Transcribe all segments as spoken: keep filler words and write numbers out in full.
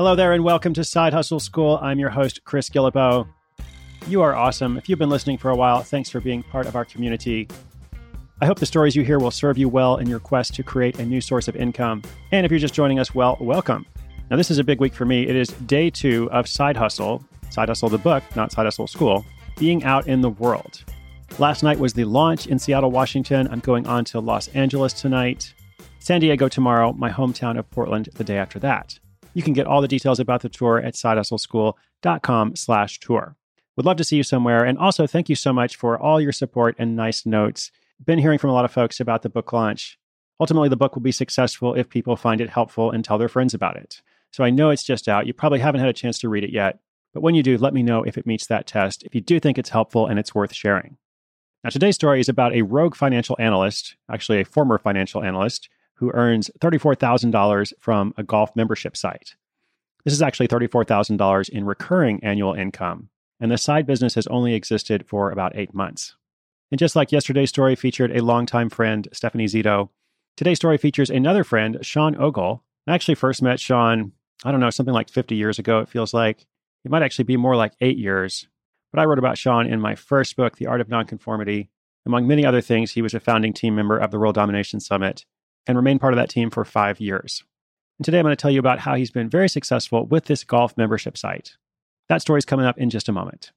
Hello there and welcome to Side Hustle School. I'm your host, Chris Guillebeau. You are awesome. If you've been listening for a while, thanks for being part of our community. I hope the stories you hear will serve you well in your quest to create a new source of income. And if you're just joining us, well, welcome. Now, this is a big week for me. It is day two of Side Hustle, Side Hustle the book, not Side Hustle School, being out in the world. Last night was the launch in Seattle, Washington. I'm going on to Los Angeles tonight. San Diego tomorrow, my hometown of Portland the day after that. You can get all the details about the tour at sidehustleschool.com slash tour. Would love to see you somewhere. And also, thank you so much for all your support and nice notes. Been hearing from a lot of folks about the book launch. Ultimately, the book will be successful if people find it helpful and tell their friends about it. So I know it's just out. You probably haven't had a chance to read it yet. But when you do, let me know if it meets that test, if you do think it's helpful and it's worth sharing. Now, today's story is about a rogue financial analyst, actually a former financial analyst, who earns thirty-four thousand dollars from a golf membership site. This is actually thirty-four thousand dollars in recurring annual income, and the side business has only existed for about eight months. And just like yesterday's story featured a longtime friend, Stephanie Zito, today's story features another friend, Sean Ogle. I actually first met Sean, I don't know, something like fifty years ago, it feels like. It might actually be more like eight years. But I wrote about Sean in my first book, The Art of Nonconformity. Among many other things, he was a founding team member of the World Domination Summit and remained part of that team for five years. And today I'm going to tell you about how he's been very successful with this golf membership site. That story's coming up in just a moment.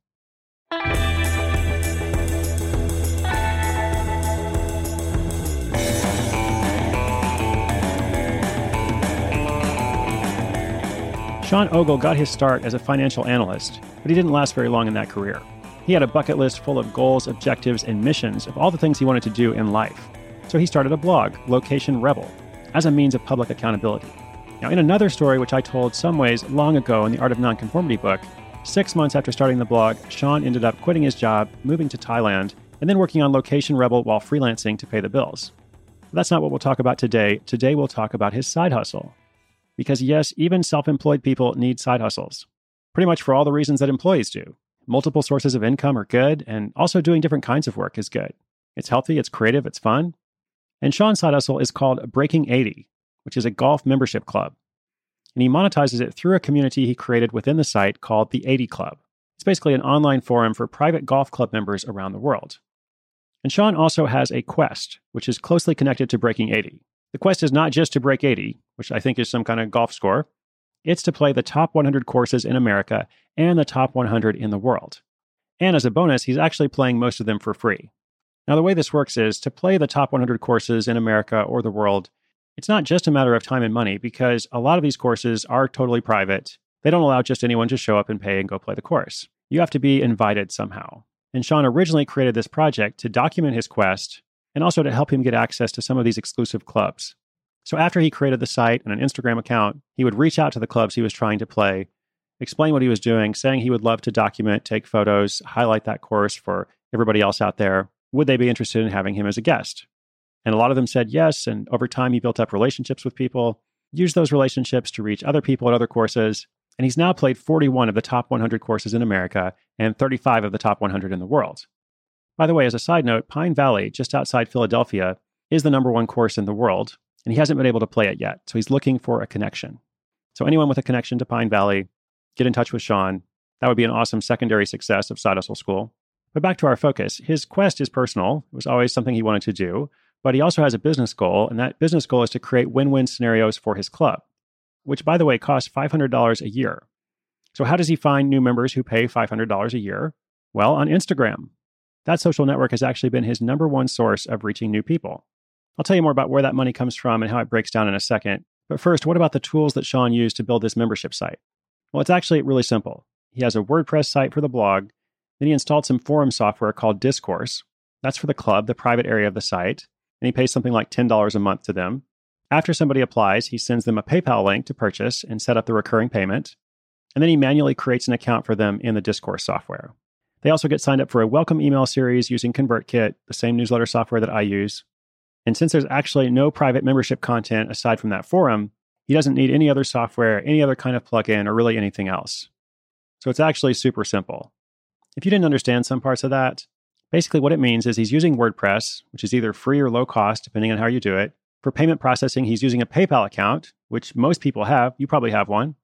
Sean Ogle got his start as a financial analyst, but he didn't last very long in that career. He had a bucket list full of goals, objectives, and missions of all the things he wanted to do in life. So he started a blog, Location Rebel, as a means of public accountability. Now, in another story, which I told some ways long ago in the Art of Nonconformity book, six months after starting the blog, Sean ended up quitting his job, moving to Thailand, and then working on Location Rebel while freelancing to pay the bills. But that's not what we'll talk about today. Today, we'll talk about his side hustle. Because yes, even self-employed people need side hustles. Pretty much for all the reasons that employees do. Multiple sources of income are good, and also doing different kinds of work is good. It's healthy, it's creative, it's fun. And Sean's side hustle is called Breaking eighty, which is a golf membership club. And he monetizes it through a community he created within the site called the eighty Club. It's basically an online forum for private golf club members around the world. And Sean also has a quest, which is closely connected to Breaking eighty. The quest is not just to break eighty, which I think is some kind of golf score. It's to play the top one hundred courses in America and the top one hundred in the world. And as a bonus, he's actually playing most of them for free. Now, the way this works is to play the top one hundred courses in America or the world, it's not just a matter of time and money because a lot of these courses are totally private. They don't allow just anyone to show up and pay and go play the course. You have to be invited somehow. And Sean originally created this project to document his quest and also to help him get access to some of these exclusive clubs. So after he created the site and an Instagram account, he would reach out to the clubs he was trying to play, explain what he was doing, saying he would love to document, take photos, highlight that course for everybody else out there. Would they be interested in having him as a guest? And a lot of them said yes, and over time he built up relationships with people, used those relationships to reach other people at other courses, and he's now played forty-one of the top one hundred courses in America and thirty-five of the top one hundred in the world. By the way, as a side note, Pine Valley, just outside Philadelphia, is the number one course in the world, and he hasn't been able to play it yet, so he's looking for a connection. So anyone with a connection to Pine Valley, get in touch with Sean. That would be an awesome secondary success of Side Hustle School. But back to our focus. His quest is personal. It was always something he wanted to do, but he also has a business goal, and that business goal is to create win-win scenarios for his club, which, by the way, costs five hundred dollars a year. So how does he find new members who pay five hundred dollars a year? Well, on Instagram. That social network has actually been his number one source of reaching new people. I'll tell you more about where that money comes from and how it breaks down in a second. But first, what about the tools that Sean used to build this membership site? Well, it's actually really simple. He has a WordPress site for the blog. Then he installed some forum software called Discourse. That's for the club, the private area of the site. And he pays something like ten dollars a month to them. After somebody applies, he sends them a PayPal link to purchase and set up the recurring payment. And then he manually creates an account for them in the Discourse software. They also get signed up for a welcome email series using ConvertKit, the same newsletter software that I use. And since there's actually no private membership content aside from that forum, he doesn't need any other software, any other kind of plugin, or really anything else. So it's actually super simple. If you didn't understand some parts of that, basically what it means is he's using WordPress, which is either free or low cost, depending on how you do it. For payment processing, he's using a PayPal account, which most people have. You probably have one.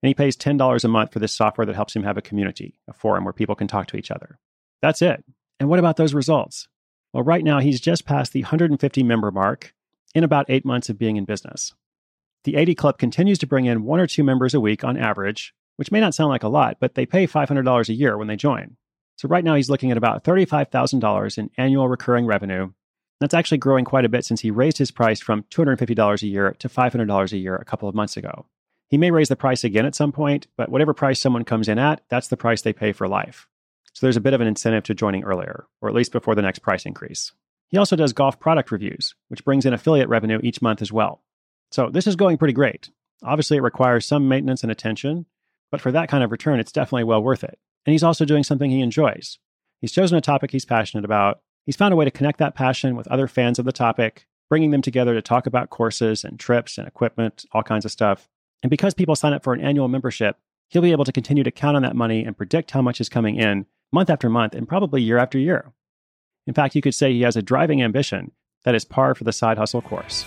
And he pays ten dollars a month for this software that helps him have a community, a forum where people can talk to each other. That's it. And what about those results? Well, right now, he's just passed the one hundred fifty member mark in about eight months of being in business. The eighty Club continues to bring in one or two members a week on average, which may not sound like a lot, but they pay five hundred dollars a year when they join. So right now, he's looking at about thirty-five thousand dollars in annual recurring revenue. That's actually growing quite a bit since he raised his price from two hundred fifty dollars a year to five hundred dollars a year a couple of months ago. He may raise the price again at some point, but whatever price someone comes in at, that's the price they pay for life. So there's a bit of an incentive to joining earlier, or at least before the next price increase. He also does golf product reviews, which brings in affiliate revenue each month as well. So this is going pretty great. Obviously, it requires some maintenance and attention, but for that kind of return, it's definitely well worth it. And he's also doing something he enjoys. He's chosen a topic he's passionate about. He's found a way to connect that passion with other fans of the topic, bringing them together to talk about courses and trips and equipment, all kinds of stuff. And because people sign up for an annual membership, he'll be able to continue to count on that money and predict how much is coming in month after month and probably year after year. In fact, you could say he has a driving ambition that is par for the side hustle course.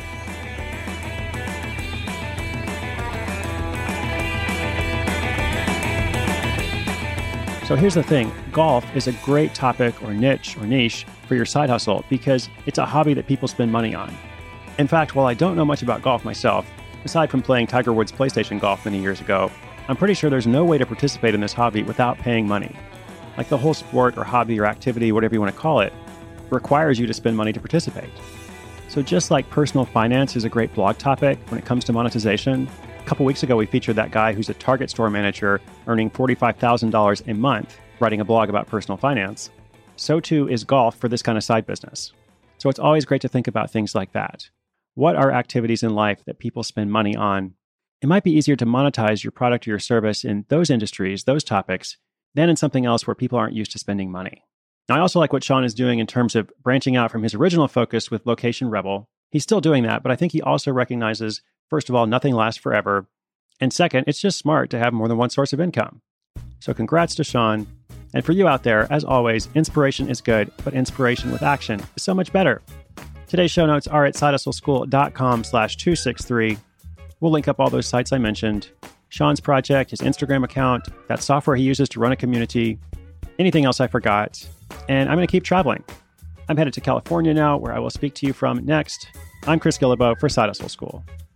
So here's the thing, golf is a great topic or niche or niche for your side hustle because it's a hobby that people spend money on. In fact, while I don't know much about golf myself, aside from playing Tiger Woods' PlayStation Golf many years ago, I'm pretty sure there's no way to participate in this hobby without paying money. Like the whole sport or hobby or activity, whatever you want to call it, requires you to spend money to participate. So just like personal finance is a great blog topic when it comes to monetization, a couple weeks ago we featured that guy who's a Target store manager earning forty-five thousand dollars a month writing a blog about personal finance. So too is golf for this kind of side business. So it's always great to think about things like that. What are activities in life that people spend money on? It might be easier to monetize your product or your service in those industries, those topics, than in something else where people aren't used to spending money. Now, I also like what Sean is doing in terms of branching out from his original focus with Location Rebel. He's still doing that, but I think he also recognizes, first of all, nothing lasts forever. And second, it's just smart to have more than one source of income. So congrats to Sean. And for you out there, as always, inspiration is good, but inspiration with action is so much better. Today's show notes are at sidehustleschool.com slash 263. We'll link up all those sites I mentioned. Sean's project, his Instagram account, that software he uses to run a community, anything else I forgot. And I'm going to keep traveling. I'm headed to California now, where I will speak to you from next. I'm Chris Guillebeau for Side Hustle School.